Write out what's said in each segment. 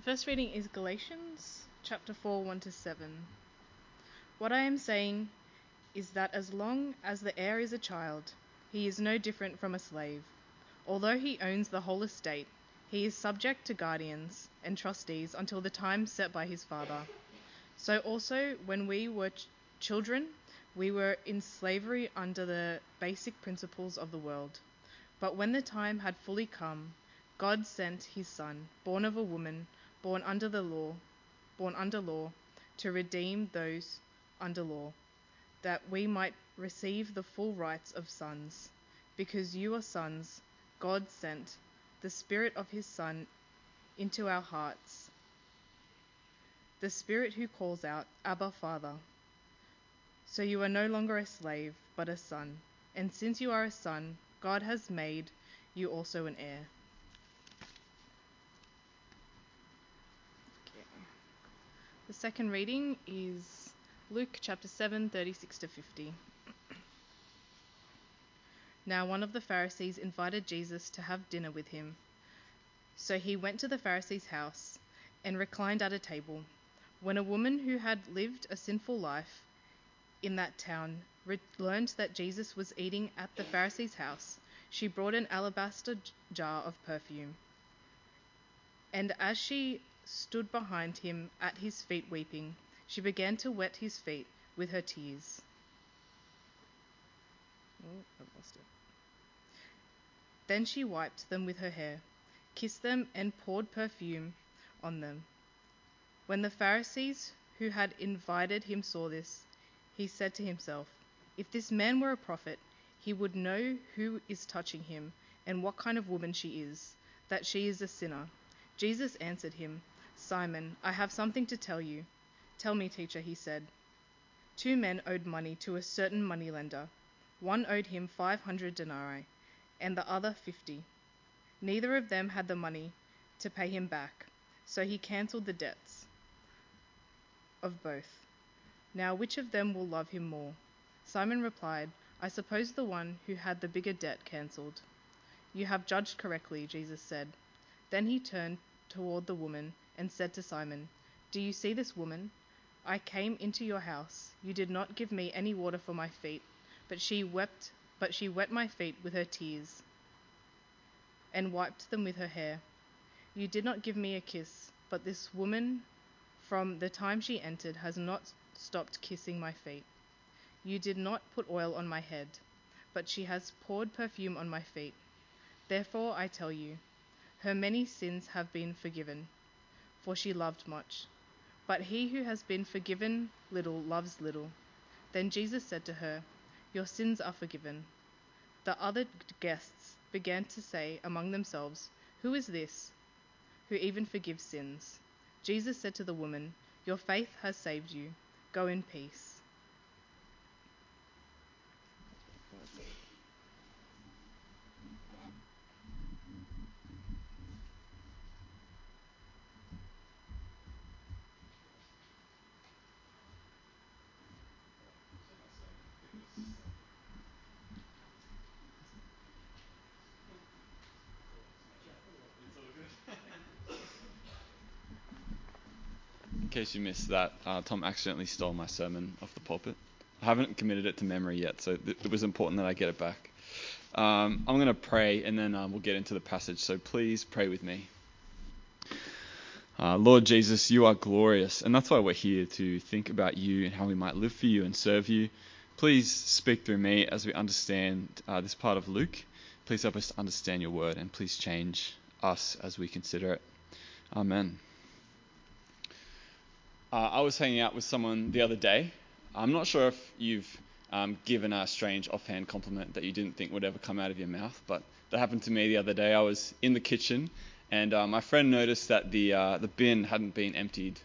First reading is Galatians chapter 4, 1-7. What I am saying is that as long as the heir is a child, he is no different from a slave. Although he owns the whole estate, he is subject to guardians and trustees until the time set by his father. So also, when we were children, we were in slavery under the basic principles of the world. But when the time had fully come, God sent his Son, born of a woman, born under law, to redeem those under law, that we might receive the full rights of sons. Because you are sons, God sent the Spirit of his Son into our hearts, the Spirit who calls out, Abba, Father. So you are no longer a slave, but a son. And since you are a son, God has made you also an heir. Okay. The second reading is Luke chapter 7, 36-50. Now one of the Pharisees invited Jesus to have dinner with him. So he went to the Pharisee's house and reclined at a table. When a woman who had lived a sinful life in that town learned that Jesus was eating at the Pharisee's house, she brought an alabaster jar of perfume. And as she stood behind him at his feet weeping, she began to wet his feet with her tears. Then she wiped them with her hair, kissed them, and poured perfume on them. When the Pharisees who had invited him saw this, he said to himself, "If this man were a prophet, he would know who is touching him and what kind of woman she is, that she is a sinner." Jesus answered him, "Simon, I have something to tell you." "Tell me, teacher," he said. 2 men owed money to a certain moneylender. One owed him 500 denarii, and the other 50. Neither of them had the money to pay him back, so he cancelled the debts of both. Now which of them will love him more? Simon replied, "I suppose the one who had the bigger debt cancelled." "You have judged correctly," Jesus said. Then he turned toward the woman and said to Simon, "Do you see this woman? I came into your house. You did not give me any water for my feet, but she wet my feet with her tears and wiped them with her hair. You did not give me a kiss, but this woman, from the time she entered, has not stopped kissing my feet. You did not put oil on my head, but she has poured perfume on my feet. Therefore I tell you, her many sins have been forgiven, for she loved much. But he who has been forgiven little loves little." Then Jesus said to her, "Your sins are forgiven." The other guests began to say among themselves, "Who is this who even forgives sins?" Jesus said to the woman, "Your faith has saved you. Go in peace." In case you missed that, Tom accidentally stole my sermon off the pulpit. I haven't committed it to memory yet, so it was important that I get it back. I'm going to pray, and then we'll get into the passage, so please pray with me. Lord Jesus, you are glorious, and that's why we're here, to think about you and how we might live for you and serve you. Please speak through me as we understand this part of Luke. Please help us to understand your word, and please change us as we consider it. Amen. I was hanging out with someone the other day. I'm not sure if you've given a strange offhand compliment that you didn't think would ever come out of your mouth, but that happened to me the other day. I was in the kitchen, and my friend noticed that the bin hadn't been emptied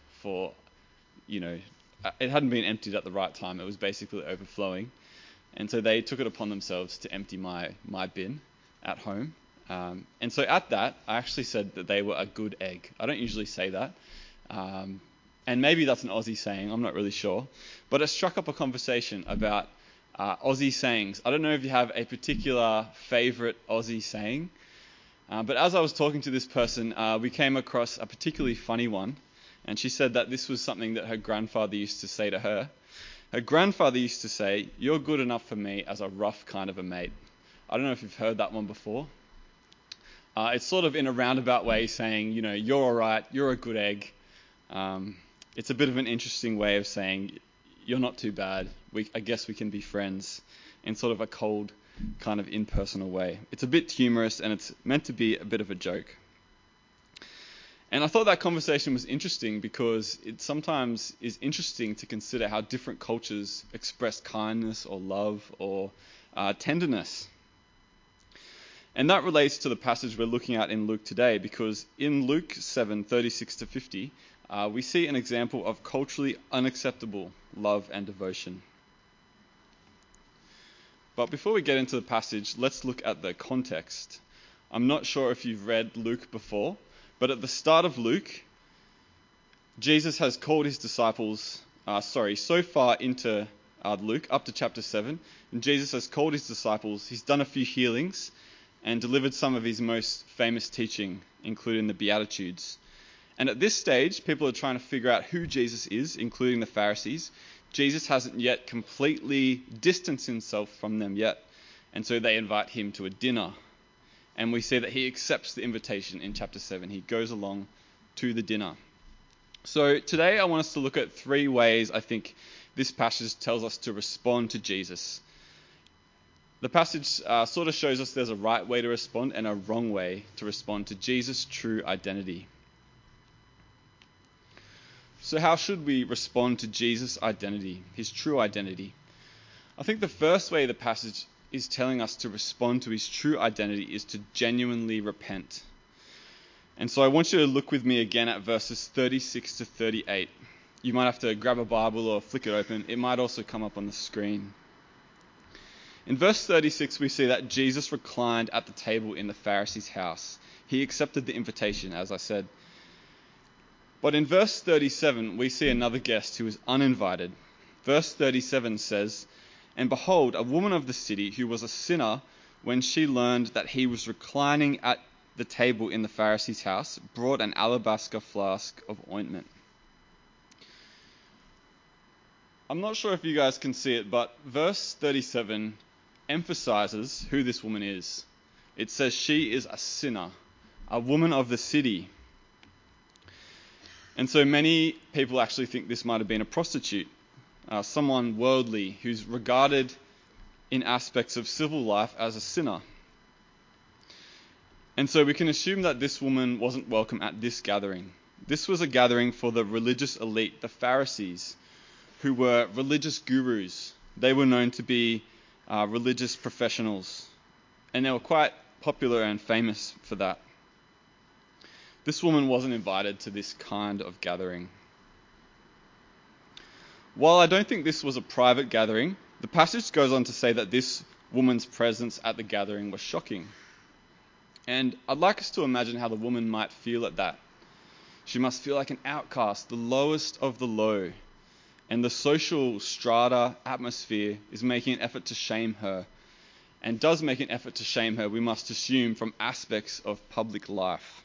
it hadn't been emptied at the right time. It was basically overflowing, and so they took it upon themselves to empty my bin at home. And so at that, I actually said that they were a good egg. I don't usually say that. And maybe that's an Aussie saying, I'm not really sure. But it struck up a conversation about Aussie sayings. I don't know if you have a particular favourite Aussie saying. But as I was talking to this person, we came across a particularly funny one, and she said that this was something that her grandfather used to say to her. Her grandfather used to say, "You're good enough for me as a rough kind of a mate." I don't know if you've heard that one before. It's sort of in a roundabout way saying, you're all right, you're a good egg. It's a bit of an interesting way of saying, you're not too bad. I guess we can be friends, in sort of a cold, kind of impersonal way. It's a bit humorous, and it's meant to be a bit of a joke. And I thought that conversation was interesting because it sometimes is interesting to consider how different cultures express kindness or love or tenderness. And that relates to the passage we're looking at in Luke today, because in Luke 7:36-50, we see an example of culturally unacceptable love and devotion. But before we get into the passage, let's look at the context. I'm not sure if you've read Luke before, but at the start of Luke, Jesus has called his disciples, so far into Luke, up to chapter 7, and Jesus has called his disciples, he's done a few healings, and delivered some of his most famous teaching, including the Beatitudes. And at this stage, people are trying to figure out who Jesus is, including the Pharisees. Jesus hasn't yet completely distanced himself from them yet, and so they invite him to a dinner. And we see that he accepts the invitation in chapter 7. He goes along to the dinner. So today I want us to look at 3 ways I think this passage tells us to respond to Jesus. The passage sort of shows us there's a right way to respond and a wrong way to respond to Jesus' true identity. So how should we respond to Jesus' identity, his true identity? I think the first way the passage is telling us to respond to his true identity is to genuinely repent. And so I want you to look with me again at verses 36-38. You might have to grab a Bible or flick it open. It might also come up on the screen. In verse 36, we see that Jesus reclined at the table in the Pharisee's house. He accepted the invitation, as I said. But in verse 37, we see another guest who is uninvited. Verse 37 says, "And behold, a woman of the city who was a sinner, when she learned that he was reclining at the table in the Pharisee's house, brought an alabaster flask of ointment." I'm not sure if you guys can see it, but verse 37 emphasizes who this woman is. It says she is a sinner, a woman of the city. And so many people actually think this might have been a prostitute, someone worldly who's regarded in aspects of civil life as a sinner. And so we can assume that this woman wasn't welcome at this gathering. This was a gathering for the religious elite, the Pharisees, who were religious gurus. They were known to be religious professionals, and they were quite popular and famous for that. This woman wasn't invited to this kind of gathering. While I don't think this was a private gathering, the passage goes on to say that this woman's presence at the gathering was shocking. And I'd like us to imagine how the woman might feel at that. She must feel like an outcast, the lowest of the low. And the social strata atmosphere is making an effort to shame her. And does make an effort to shame her, we must assume, from aspects of public life.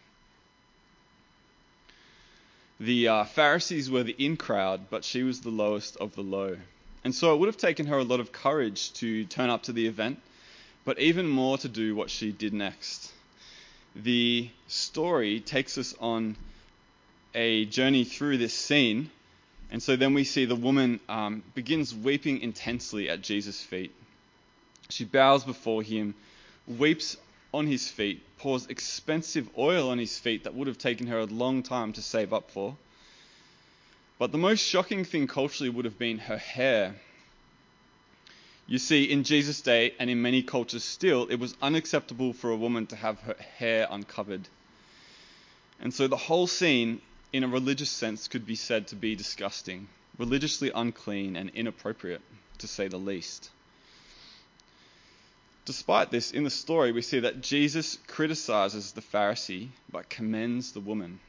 The Pharisees were the in crowd, but she was the lowest of the low. And so it would have taken her a lot of courage to turn up to the event, but even more to do what she did next. The story takes us on a journey through this scene, and so then we see the woman begins weeping intensely at Jesus' feet. She bows before him, weeps on his feet, pours expensive oil on his feet that would have taken her a long time to save up for. But the most shocking thing culturally would have been her hair. You see, in Jesus' day, and in many cultures still, it was unacceptable for a woman to have her hair uncovered. And so the whole scene, in a religious sense, could be said to be disgusting, religiously unclean and inappropriate, to say the least. Despite this, in the story, we see that Jesus criticizes the Pharisee but commends the woman.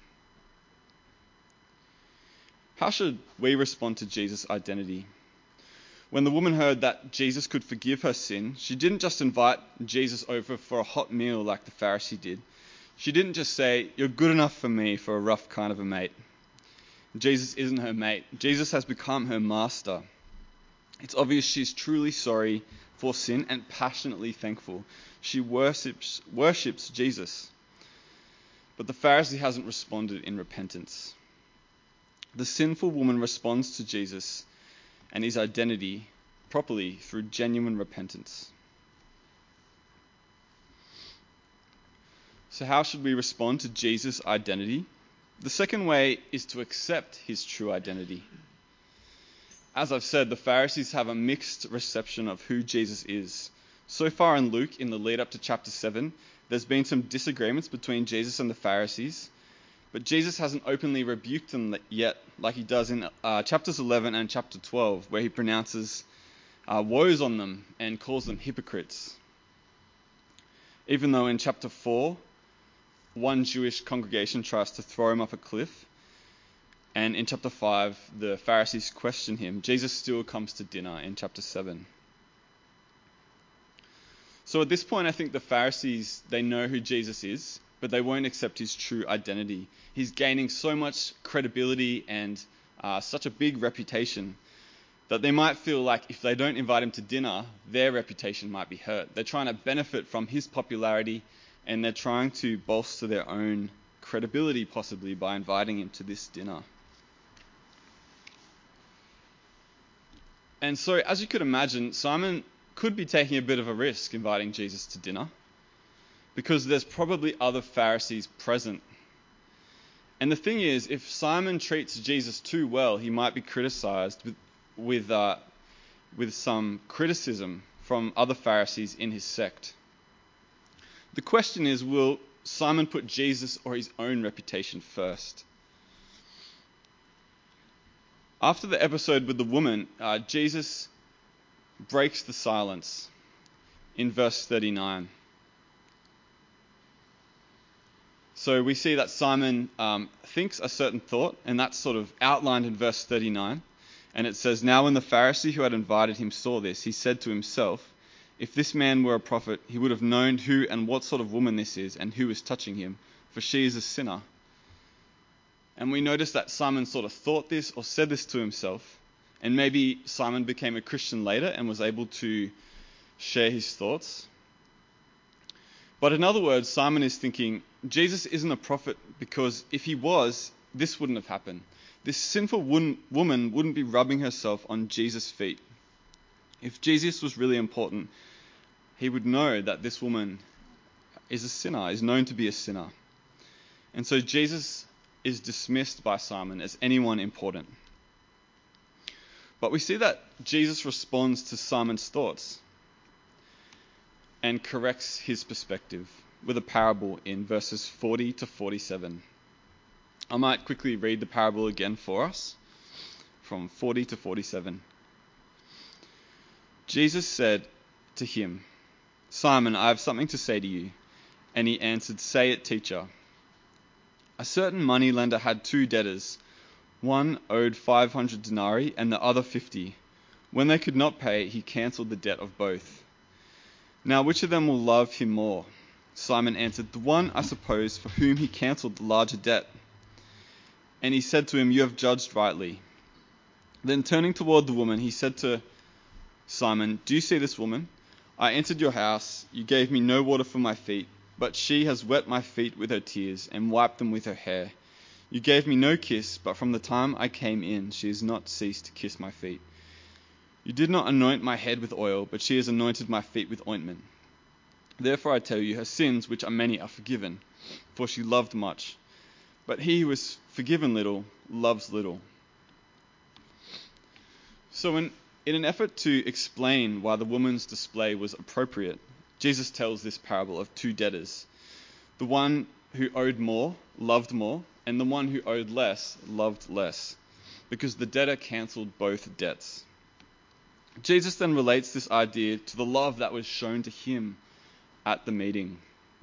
How should we respond to Jesus' identity? When the woman heard that Jesus could forgive her sin, she didn't just invite Jesus over for a hot meal like the Pharisee did. She didn't just say, "You're good enough for me for a rough kind of a mate." Jesus isn't her mate. Jesus has become her master. It's obvious she's truly sorry for sin and passionately thankful. She worships Jesus. But the Pharisee hasn't responded in repentance. The sinful woman responds to Jesus and his identity properly through genuine repentance. So how should we respond to Jesus' identity? The second way is to accept his true identity. As I've said, the Pharisees have a mixed reception of who Jesus is. So far in Luke, in the lead up to chapter 7, there's been some disagreements between Jesus and the Pharisees, but Jesus hasn't openly rebuked them yet, like he does in chapters 11 and chapter 12, where he pronounces woes on them and calls them hypocrites. Even though in chapter 4, one Jewish congregation tries to throw him off a cliff, and in chapter 5, the Pharisees question him, Jesus still comes to dinner in chapter 7. So at this point, I think the Pharisees, they know who Jesus is, but they won't accept his true identity. He's gaining so much credibility and such a big reputation that they might feel like if they don't invite him to dinner, their reputation might be hurt. They're trying to benefit from his popularity, and they're trying to bolster their own credibility possibly by inviting him to this dinner. And so, as you could imagine, Simon could be taking a bit of a risk inviting Jesus to dinner, because there's probably other Pharisees present. And the thing is, if Simon treats Jesus too well, he might be criticized with some criticism from other Pharisees in his sect. The question is, will Simon put Jesus or his own reputation first? After the episode with the woman, Jesus breaks the silence in verse 39. So we see that Simon thinks a certain thought, and that's sort of outlined in verse 39. And it says, "Now when the Pharisee who had invited him saw this, he said to himself, 'If this man were a prophet, he would have known who and what sort of woman this is and who is touching him, for she is a sinner.'" And we notice that Simon sort of thought this or said this to himself, and maybe Simon became a Christian later and was able to share his thoughts. But in other words, Simon is thinking, Jesus isn't a prophet because if he was, this wouldn't have happened. This sinful woman wouldn't be rubbing herself on Jesus' feet. If Jesus was really important, he would know that this woman is a sinner, is known to be a sinner. And so Jesus is dismissed by Simon as anyone important. But we see that Jesus responds to Simon's thoughts and corrects his perspective with a parable in verses 40 to 47. I might quickly read the parable again for us from 40 to 47. Jesus said to him, "Simon, I have something to say to you." And he answered, "Say it, teacher." A certain moneylender had 2 debtors. One owed 500 denarii and the other 50. When they could not pay, he cancelled the debt of both. "Now which of them will love him more?" Simon answered, "The one, I suppose, for whom he cancelled the larger debt." And he said to him, "You have judged rightly." Then turning toward the woman, he said to Simon, "Do you see this woman? I entered your house. You gave me no water for my feet, but she has wet my feet with her tears and wiped them with her hair. You gave me no kiss, but from the time I came in, she has not ceased to kiss my feet. You did not anoint my head with oil, but she has anointed my feet with ointment. Therefore I tell you, her sins, which are many, are forgiven, for she loved much. But he who is forgiven little loves little." So in an effort to explain why the woman's display was appropriate, Jesus tells this parable of 2 debtors. The one who owed more loved more, and the one who owed less loved less, because the debtor cancelled both debts. Jesus then relates this idea to the love that was shown to him at the meeting.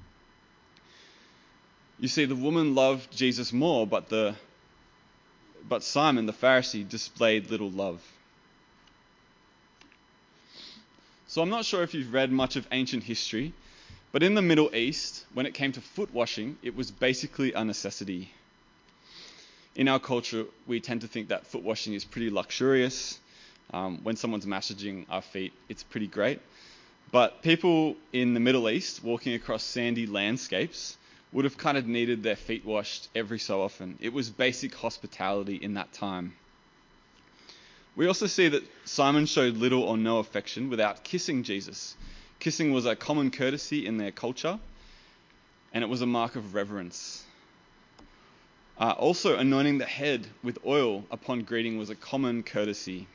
You see, the woman loved Jesus more, but Simon, the Pharisee, displayed little love. So I'm not sure if you've read much of ancient history, but But in the Middle East, when it came to foot washing, it was basically a necessity. In our culture, we tend to think that foot washing is pretty luxurious. When someone's massaging our feet, it's pretty great. But people in the Middle East walking across sandy landscapes would have kind of needed their feet washed every so often. It was basic hospitality in that time. We also see that Simon showed little or no affection without kissing Jesus. Kissing was a common courtesy in their culture, and it was a mark of reverence. Also, anointing the head with oil upon greeting was a common courtesy.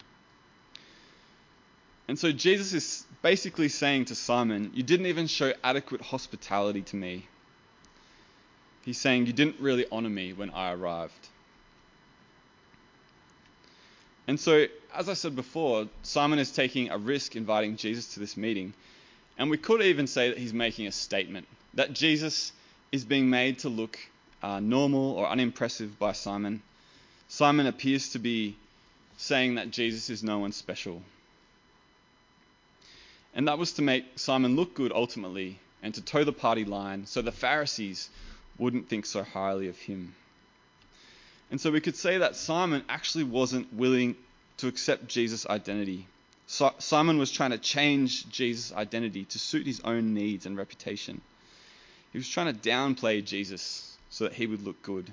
And so Jesus is basically saying to Simon, you didn't even show adequate hospitality to me. He's saying you didn't really honor me when I arrived. And so, as I said before, Simon is taking a risk inviting Jesus to this meeting. And we could even say that he's making a statement, that Jesus is being made to look normal or unimpressive by Simon. Simon appears to be saying that Jesus is no one special. And that was to make Simon look good ultimately, and to toe the party line so the Pharisees wouldn't think so highly of him. And so we could say that Simon actually wasn't willing to accept Jesus' identity. Simon was trying to change Jesus' identity to suit his own needs and reputation. He was trying to downplay Jesus so that he would look good.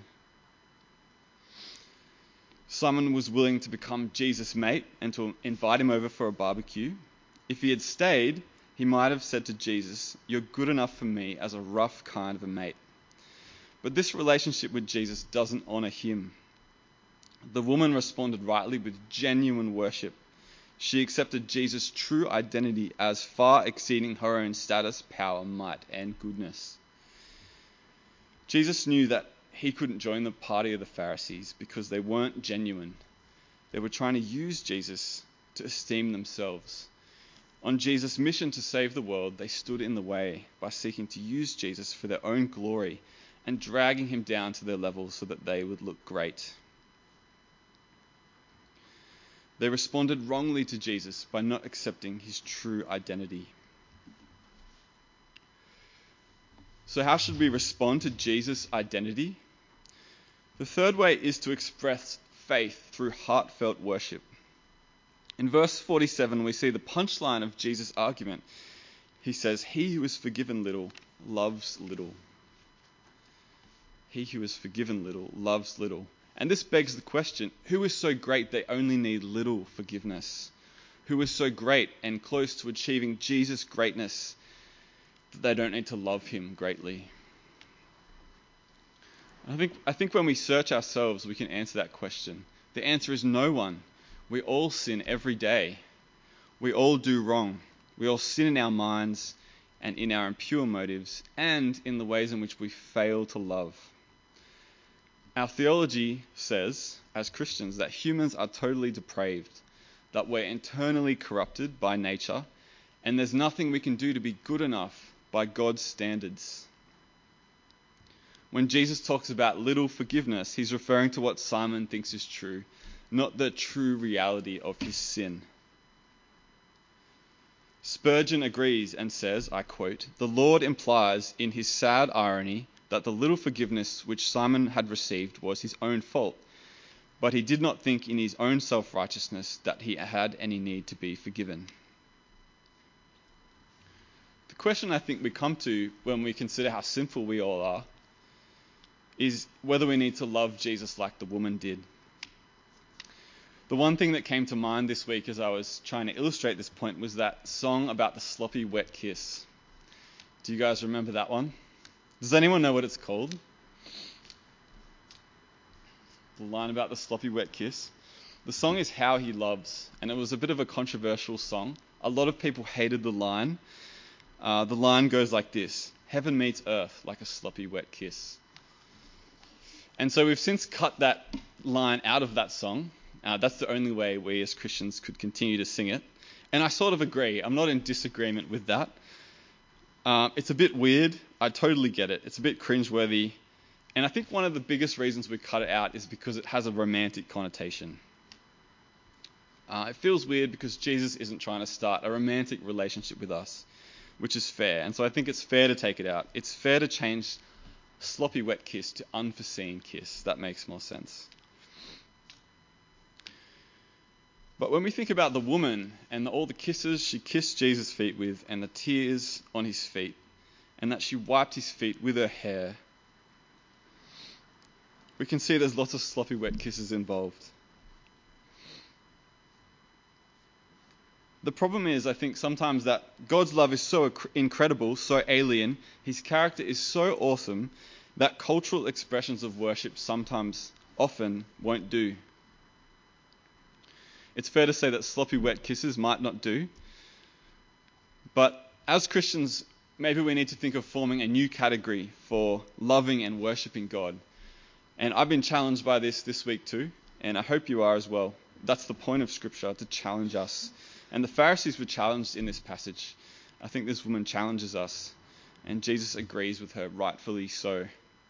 Simon was willing to become Jesus' mate and to invite him over for a barbecue. If he had stayed, he might have said to Jesus, "You're good enough for me as a rough kind of a mate." But this relationship with Jesus doesn't honor him. The woman responded rightly with genuine worship. She accepted Jesus' true identity as far exceeding her own status, power, might, and goodness. Jesus knew that he couldn't join the party of the Pharisees because they weren't genuine. They were trying to use Jesus to esteem themselves. On Jesus' mission to save the world, they stood in the way by seeking to use Jesus for their own glory and dragging him down to their level so that they would look great. They responded wrongly to Jesus by not accepting his true identity. So how should we respond to Jesus' identity? The third way is to express faith through heartfelt worship. In verse 47, we see the punchline of Jesus' argument. He says, "He who is forgiven little loves little." He who is forgiven little loves little. And this begs the question, who is so great they only need little forgiveness? Who is so great and close to achieving Jesus' greatness that they don't need to love him greatly? I think when we search ourselves, we can answer that question. The answer is no one. We all sin every day. We all do wrong. We all sin in our minds and in our impure motives and in the ways in which we fail to love. Our theology says, as Christians, that humans are totally depraved, that we're internally corrupted by nature, and there's nothing we can do to be good enough by God's standards. When Jesus talks about little forgiveness, he's referring to what Simon thinks is true, not the true reality of his sin. Spurgeon agrees and says, I quote, "The Lord implies in his sad irony that the little forgiveness which Simon had received was his own fault, but he did not think in his own self-righteousness that he had any need to be forgiven." The question I think we come to when we consider how sinful we all are is whether we need to love Jesus like the woman did. The one thing that came to mind this week as I was trying to illustrate this point was that song about the sloppy wet kiss. Do you guys remember that one? Does anyone know what it's called? The line about the sloppy wet kiss. The song is How He Loves, and it was a bit of a controversial song. A lot of people hated the line. The line goes like this: "Heaven meets earth like a sloppy wet kiss." And so we've since cut that line out of that song. That's the only way we as Christians could continue to sing it. And I sort of agree. I'm not in disagreement with that. It's a bit weird. I totally get it. It's a bit cringeworthy. And I think one of the biggest reasons we cut it out is because it has a romantic connotation. It feels weird because Jesus isn't trying to start a romantic relationship with us. which is fair. And so I think it's fair to take it out. It's fair to change sloppy wet kiss to unforeseen kiss. That makes more sense. But when we think about the woman and all the kisses she kissed Jesus' feet with, and the tears on his feet, and that she wiped his feet with her hair, we can see there's lots of sloppy wet kisses involved. The problem is, I think, sometimes that God's love is so incredible, so alien, his character is so awesome, that cultural expressions of worship often won't do. It's fair to say that sloppy wet kisses might not do, but as Christians, maybe we need to think of forming a new category for loving and worshipping God. And I've been challenged by this week too, and I hope you are as well. That's the point of Scripture, to challenge us. And the Pharisees were challenged in this passage. I think this woman challenges us, and Jesus agrees with her, rightfully so.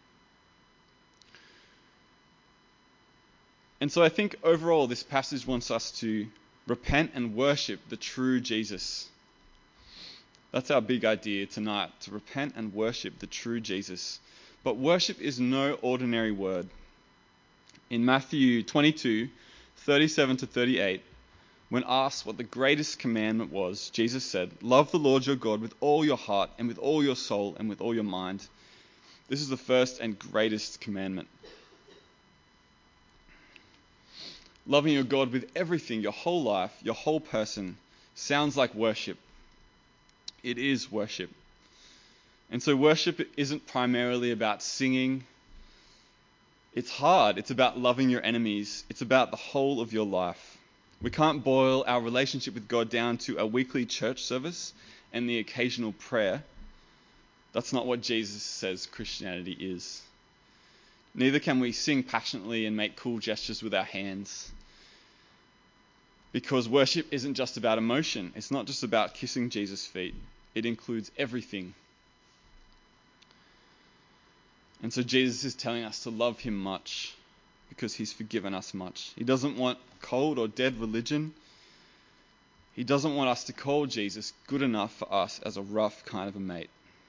And so I think overall this passage wants us to repent and worship the true Jesus. That's our big idea tonight, to repent and worship the true Jesus. But worship is no ordinary word. In Matthew 22, 37 to 38, when asked what the greatest commandment was, Jesus said, "Love the Lord your God with all your heart and with all your soul and with all your mind." This is the first and greatest commandment. Loving your God with everything, your whole life, your whole person, sounds like worship. It is worship. And so worship isn't primarily about singing. It's hard. It's about loving your enemies. It's about the whole of your life. We can't boil our relationship with God down to a weekly church service and the occasional prayer. That's not what Jesus says Christianity is. Neither can we sing passionately and make cool gestures with our hands. Because worship isn't just about emotion. It's not just about kissing Jesus' feet. It includes everything. And so Jesus is telling us to love him much because he's forgiven us much. He doesn't want cold or dead religion. He doesn't want us to call Jesus good enough for us as a rough kind of a mate.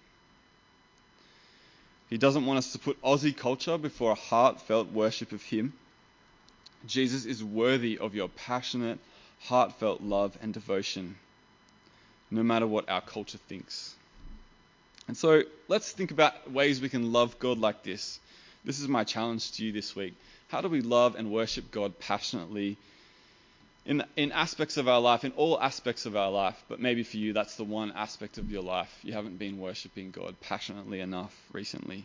He doesn't want us to put Aussie culture before a heartfelt worship of him. Jesus is worthy of your passionate, heartfelt love and devotion, no matter what our culture thinks. And so let's think about ways we can love God like this. This is my challenge to you this week. How do we love and worship God passionately in aspects of our life, in all aspects of our life? But maybe for you, that's the one aspect of your life you haven't been worshiping God passionately enough recently.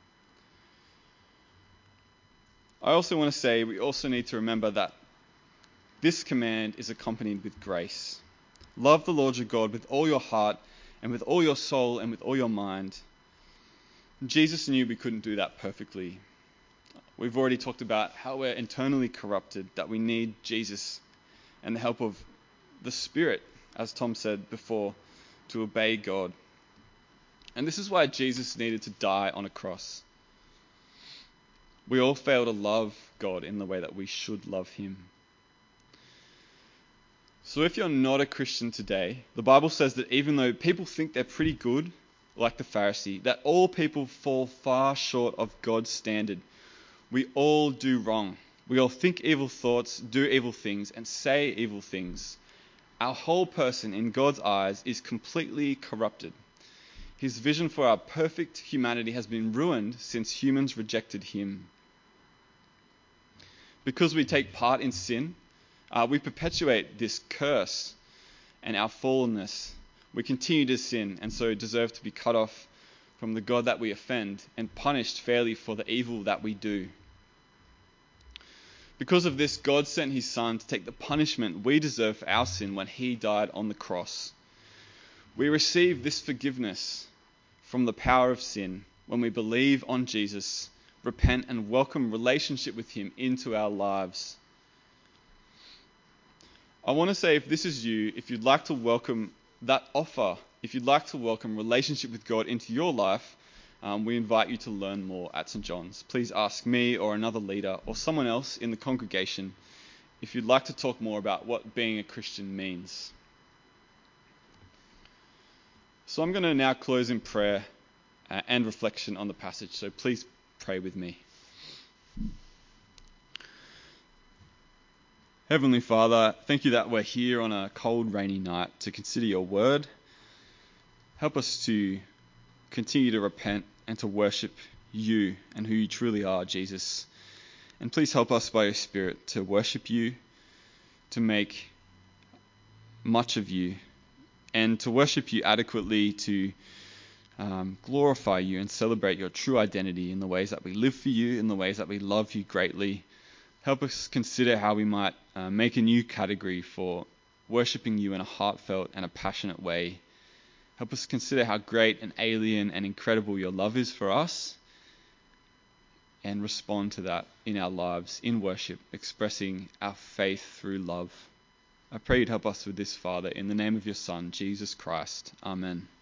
I also want to say we also need to remember that this command is accompanied with grace. Love the Lord your God with all your heart and with all your soul and with all your mind. Jesus knew we couldn't do that perfectly. We've already talked about how we're internally corrupted, that we need Jesus and the help of the Spirit, as Tom said before, to obey God. And this is why Jesus needed to die on a cross. We all fail to love God in the way that we should love him. So if you're not a Christian today, the Bible says that even though people think they're pretty good, like the Pharisee, that all people fall far short of God's standard. We all do wrong. We all think evil thoughts, do evil things, and say evil things. Our whole person in God's eyes is completely corrupted. His vision for our perfect humanity has been ruined since humans rejected him. Because we take part in sin, we perpetuate this curse and our fallenness. We continue to sin and so deserve to be cut off from the God that we offend and punished fairly for the evil that we do. Because of this, God sent his Son to take the punishment we deserve for our sin when he died on the cross. We receive this forgiveness from the power of sin when we believe on Jesus, repent, and welcome relationship with him into our lives. I want to say, if this is you, if you'd like to welcome that offer, if you'd like to welcome relationship with God into your life, we invite you to learn more at St. John's. Please ask me or another leader or someone else in the congregation if you'd like to talk more about what being a Christian means. So I'm going to now close in prayer and reflection on the passage. So please pray with me. Heavenly Father, thank you that we're here on a cold, rainy night to consider your word. Help us to continue to repent and to worship you and who you truly are, Jesus. And please help us by your Spirit to worship you, to make much of you, and to worship you adequately, to glorify you and celebrate your true identity in the ways that we live for you, in the ways that we love you greatly. Help us consider how we might make a new category for worshipping you in a heartfelt and a passionate way. Help us consider how great and alien and incredible your love is for us, and respond to that in our lives, in worship, expressing our faith through love. I pray you'd help us with this, Father, in the name of your Son, Jesus Christ. Amen.